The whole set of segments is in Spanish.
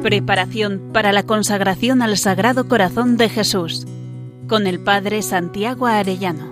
Preparación para la consagración al Sagrado Corazón de Jesús, con el Padre Santiago Arellano.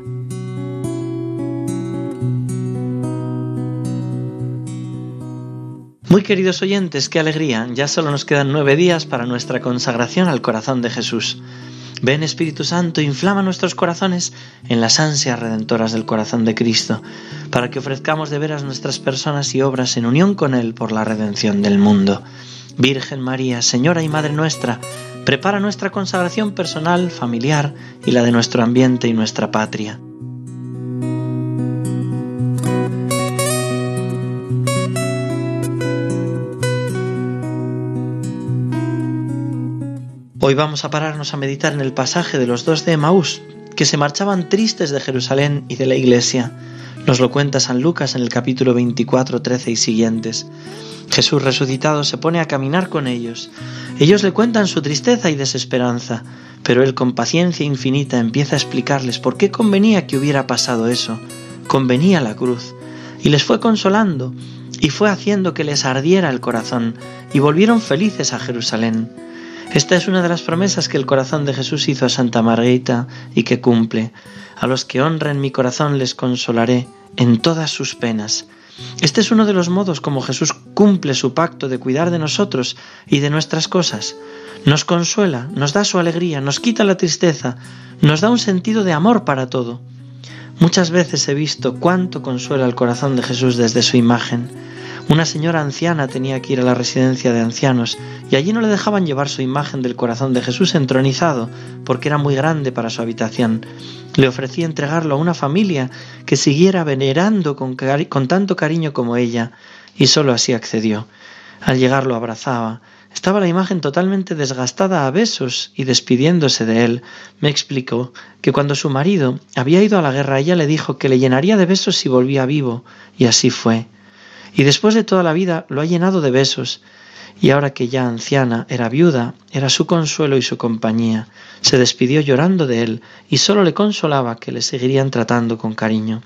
Muy queridos oyentes, qué alegría, ya solo nos quedan 9 días para nuestra consagración al corazón de Jesús. Ven, Espíritu Santo, inflama nuestros corazones en las ansias redentoras del corazón de Cristo, para que ofrezcamos de veras nuestras personas y obras en unión con Él por la redención del mundo. Virgen María, Señora y Madre nuestra, prepara nuestra consagración personal, familiar y la de nuestro ambiente y nuestra patria. Hoy vamos a pararnos a meditar en el pasaje de los 2 de Emaús, que se marchaban tristes de Jerusalén y de la iglesia. Nos lo cuenta San Lucas en el capítulo 24, 13 y siguientes. Jesús resucitado se pone a caminar con ellos. Ellos le cuentan su tristeza y desesperanza, pero él con paciencia infinita empieza a explicarles por qué convenía que hubiera pasado eso. Convenía la cruz. Y les fue consolando, y fue haciendo que les ardiera el corazón, y volvieron felices a Jerusalén. Esta es una de las promesas que el corazón de Jesús hizo a Santa Margarita y que cumple. A los que honren mi corazón les consolaré en todas sus penas. Este es uno de los modos como Jesús cumple su pacto de cuidar de nosotros y de nuestras cosas. Nos consuela, nos da su alegría, nos quita la tristeza, nos da un sentido de amor para todo. Muchas veces he visto cuánto consuela el corazón de Jesús desde su imagen. Una señora anciana tenía que ir a la residencia de ancianos y allí no le dejaban llevar su imagen del corazón de Jesús entronizado porque era muy grande para su habitación. Le ofrecía entregarlo a una familia que siguiera venerando con tanto cariño como ella y solo así accedió. Al llegar lo abrazaba. Estaba la imagen totalmente desgastada a besos y despidiéndose de él, me explicó que cuando su marido había ido a la guerra ella le dijo que le llenaría de besos si volvía vivo y así fue. Y después de toda la vida lo ha llenado de besos, y ahora que ya anciana era viuda, era su consuelo y su compañía. Se despidió llorando de él, y solo le consolaba que le seguirían tratando con cariño.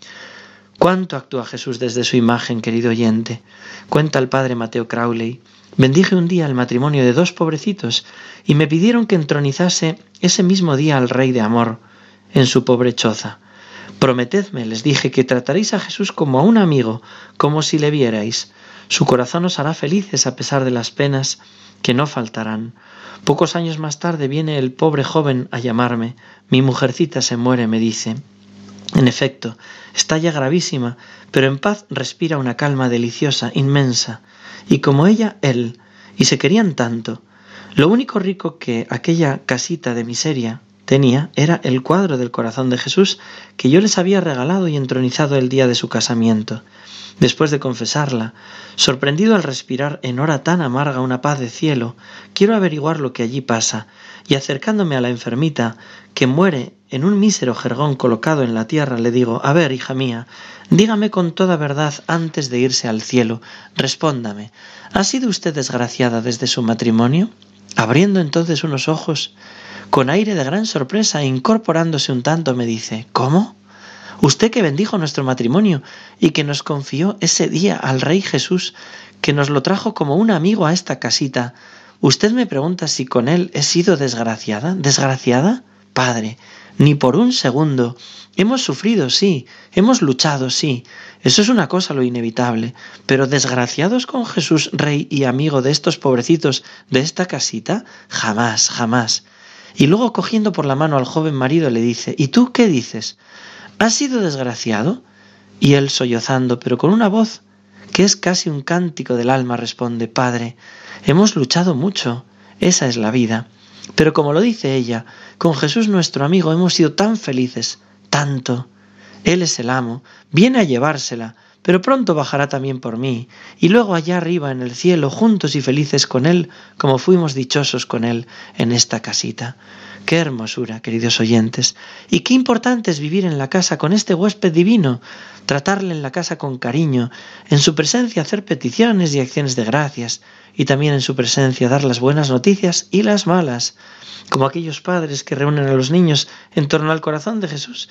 ¿Cuánto actúa Jesús desde su imagen, querido oyente? Cuenta el padre Mateo Crowley. Bendije un día el matrimonio de 2 pobrecitos, y me pidieron que entronizase ese mismo día al Rey de Amor en su pobre choza. Prometedme, les dije, que trataréis a Jesús como a un amigo, como si le vierais. Su corazón os hará felices a pesar de las penas que no faltarán. Pocos años más tarde viene el pobre joven a llamarme. Mi mujercita se muere, me dice. En efecto, está ya gravísima, pero en paz respira una calma deliciosa, inmensa. Y como ella, él. Y se querían tanto. Lo único rico que aquella casita de miseria tenía era el cuadro del corazón de Jesús que yo les había regalado y entronizado el día de su casamiento. Después de confesarla, sorprendido al respirar en hora tan amarga una paz de cielo, quiero averiguar lo que allí pasa, y acercándome a la enfermita, que muere en un mísero jergón colocado en la tierra, le digo: a ver, hija mía, dígame con toda verdad antes de irse al cielo, respóndame, ¿ha sido usted desgraciada desde su matrimonio? Abriendo entonces unos ojos, con aire de gran sorpresa e incorporándose un tanto, me dice: ¿cómo? Usted que bendijo nuestro matrimonio y que nos confió ese día al Rey Jesús, que nos lo trajo como un amigo a esta casita, ¿usted me pregunta si con él he sido desgraciada? ¿Desgraciada? Padre, ni por un segundo. Hemos sufrido, sí, hemos luchado, sí, eso es una cosa lo inevitable, pero desgraciados con Jesús, Rey y amigo de estos pobrecitos de esta casita, jamás, jamás. Y luego cogiendo por la mano al joven marido le dice: ¿y tú qué dices? ¿Has sido desgraciado? Y él sollozando, pero con una voz que es casi un cántico del alma, responde: Padre, hemos luchado mucho, esa es la vida. Pero como lo dice ella, con Jesús nuestro amigo hemos sido tan felices, tanto. Él es el amo, viene a llevársela, pero pronto bajará también por mí, y luego allá arriba en el cielo, juntos y felices con Él, como fuimos dichosos con Él en esta casita. ¡Qué hermosura, queridos oyentes! Y qué importante es vivir en la casa con este huésped divino, tratarle en la casa con cariño, en su presencia hacer peticiones y acciones de gracias, y también en su presencia dar las buenas noticias y las malas, como aquellos padres que reúnen a los niños en torno al corazón de Jesús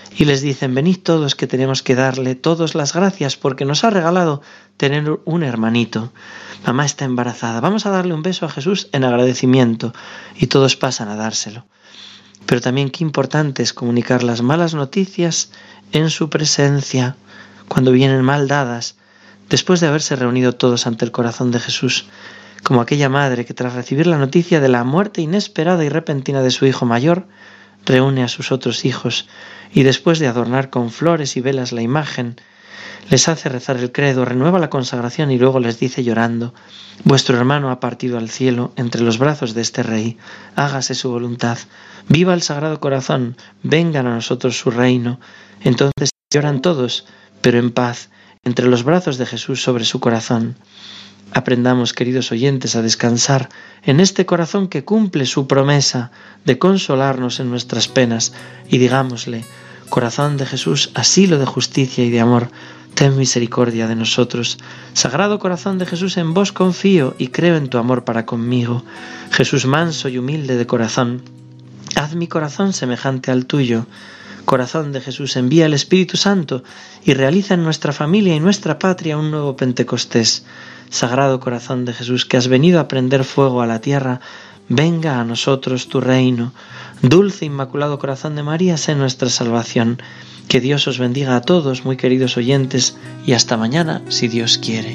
Y les dicen: venid todos, que tenemos que darle todos las gracias porque nos ha regalado tener un hermanito. Mamá está embarazada, vamos a darle un beso a Jesús en agradecimiento. Y todos pasan a dárselo. Pero también qué importante es comunicar las malas noticias en su presencia, cuando vienen mal dadas, después de haberse reunido todos ante el corazón de Jesús, como aquella madre que tras recibir la noticia de la muerte inesperada y repentina de su hijo mayor, reúne a sus otros hijos y después de adornar con flores y velas la imagen, les hace rezar el credo, renueva la consagración y luego les dice llorando: vuestro hermano ha partido al cielo entre los brazos de este rey, hágase su voluntad, viva el Sagrado Corazón, vengan a nosotros su reino. Entonces lloran todos, pero en paz, entre los brazos de Jesús sobre su corazón. Aprendamos, queridos oyentes, a descansar en este corazón que cumple su promesa de consolarnos en nuestras penas, y digámosle: corazón de Jesús, asilo de justicia y de amor, ten misericordia de nosotros. Sagrado corazón de Jesús, en vos confío y creo en tu amor para conmigo. Jesús manso y humilde de corazón, haz mi corazón semejante al tuyo. Corazón de Jesús, envía el Espíritu Santo y realiza en nuestra familia y nuestra patria un nuevo Pentecostés. Sagrado corazón de Jesús, que has venido a prender fuego a la tierra, venga a nosotros tu reino. Dulce Inmaculado Corazón de María, sé nuestra salvación. Que Dios os bendiga a todos, muy queridos oyentes, y hasta mañana, si Dios quiere.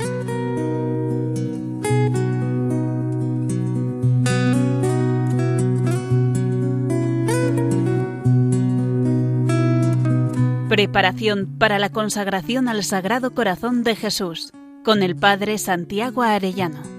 Preparación para la consagración al Sagrado Corazón de Jesús, con el Padre Santiago Arellano.